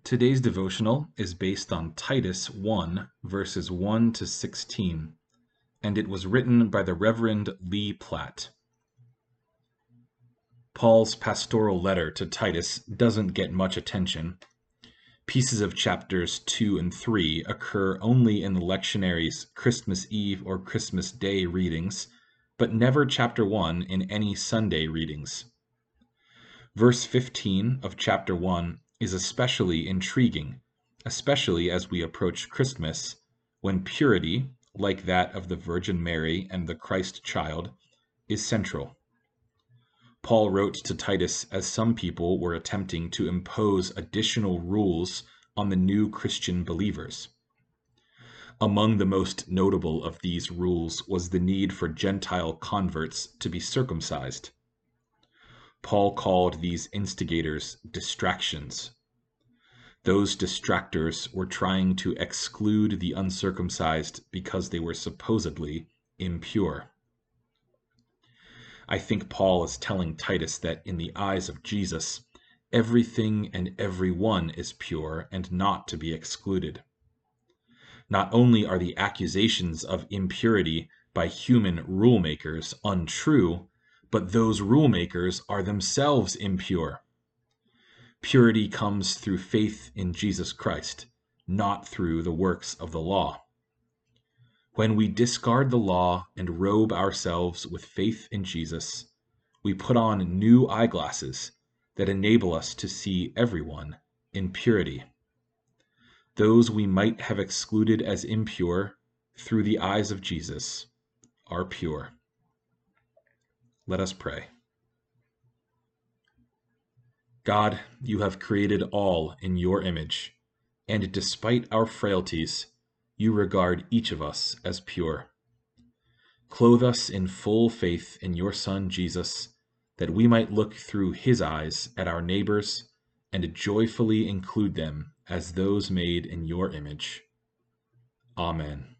Today's devotional is based on Titus 1, verses 1 to 16, and it was written by the Reverend Lee Platt. Paul's pastoral letter to Titus doesn't get much attention. Pieces of chapters 2 and 3 occur only in the lectionary's Christmas Eve or Christmas Day readings, but never chapter 1 in any Sunday readings. Verse 15 of chapter 1 is especially intriguing, especially as we approach Christmas, when purity, like that of the Virgin Mary and the Christ child, is central. Paul wrote to Titus as some people were attempting to impose additional rules on the new Christian believers. Among the most notable of these rules was the need for Gentile converts to be circumcised. Paul called these instigators distractions. Those distractors were trying to exclude the uncircumcised because they were supposedly impure. I think Paul is telling Titus that in the eyes of Jesus, everything and everyone is pure and not to be excluded. Not only are the accusations of impurity by human rule makers untrue, but those rule makers are themselves impure. Purity comes through faith in Jesus Christ, not through the works of the law. When we discard the law and robe ourselves with faith in Jesus, we put on new eyeglasses that enable us to see everyone in purity. Those we might have excluded as impure through the eyes of Jesus are pure. Let us pray. God, you have created all in your image, and despite our frailties, you regard each of us as pure. Clothe us in full faith in your Son, Jesus, that we might look through his eyes at our neighbors and joyfully include them as those made in your image. Amen.